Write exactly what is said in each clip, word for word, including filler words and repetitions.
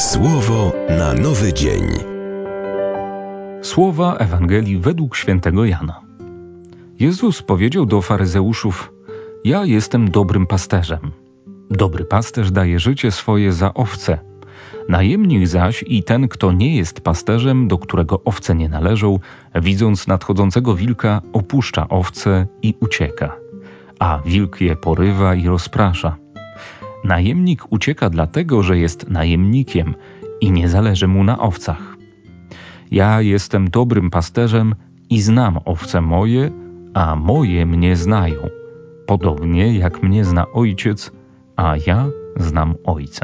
Słowo na nowy dzień. Słowa Ewangelii według świętego Jana. Jezus powiedział do faryzeuszów: Ja jestem dobrym pasterzem. Dobry pasterz daje życie swoje za owce. Najemnik zaś i ten, kto nie jest pasterzem, do którego owce nie należą, widząc nadchodzącego wilka, opuszcza owce i ucieka. A wilk je porywa i rozprasza. Najemnik ucieka dlatego, że jest najemnikiem i nie zależy mu na owcach. Ja jestem dobrym pasterzem i znam owce moje, a moje mnie znają, podobnie jak mnie zna Ojciec, a ja znam Ojca.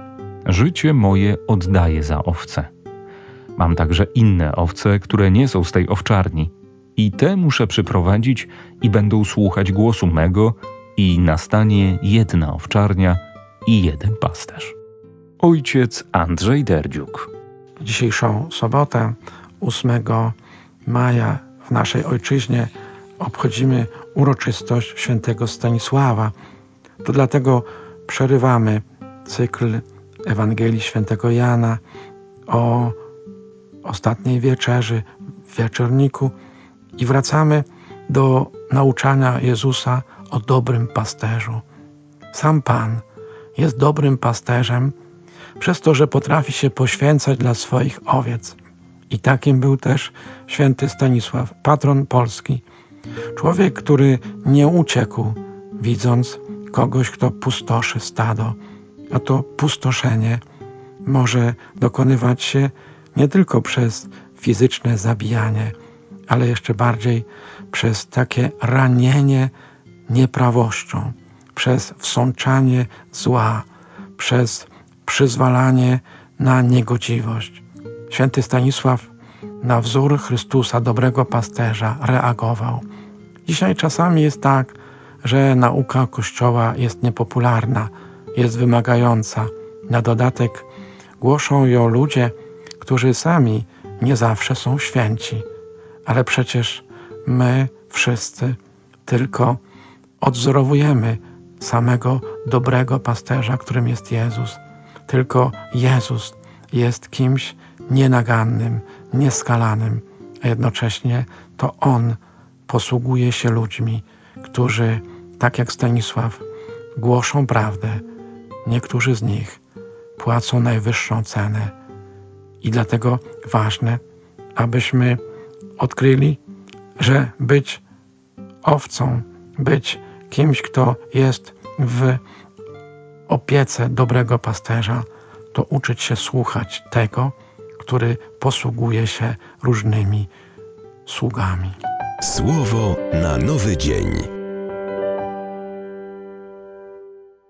Życie moje oddaję za owce. Mam także inne owce, które nie są z tej owczarni. I te muszę przyprowadzić i będą słuchać głosu mego, i nastanie jedna owczarnia i jeden pasterz. Ojciec Andrzej Derdziuk. Dzisiejszą sobotę, ósmego maja, w naszej ojczyźnie obchodzimy uroczystość świętego Stanisława. To dlatego przerywamy cykl Ewangelii świętego Jana o ostatniej wieczerzy w wieczorniku i wracamy do nauczania Jezusa o dobrym pasterzu. Sam Pan jest dobrym pasterzem przez to, że potrafi się poświęcać dla swoich owiec. I takim był też święty Stanisław, patron Polski. Człowiek, który nie uciekł, widząc kogoś, kto pustoszy stado. A to pustoszenie może dokonywać się nie tylko przez fizyczne zabijanie, ale jeszcze bardziej przez takie ranienie nieprawością, przez wsączanie zła, przez przyzwalanie na niegodziwość. Święty Stanisław na wzór Chrystusa, dobrego pasterza, reagował. Dzisiaj czasami jest tak, że nauka Kościoła jest niepopularna, jest wymagająca. Na dodatek głoszą ją ludzie, którzy sami nie zawsze są święci. Ale przecież my wszyscy tylko odwzorowujemy samego dobrego pasterza, którym jest Jezus. Tylko Jezus jest kimś nienagannym, nieskalanym, a jednocześnie to On posługuje się ludźmi, którzy, tak jak Stanisław, głoszą prawdę. Niektórzy z nich płacą najwyższą cenę. I dlatego ważne, abyśmy odkryli, że być owcą, być kimś, kto jest w opiece dobrego pasterza, to uczyć się słuchać tego, który posługuje się różnymi sługami. Słowo na nowy dzień.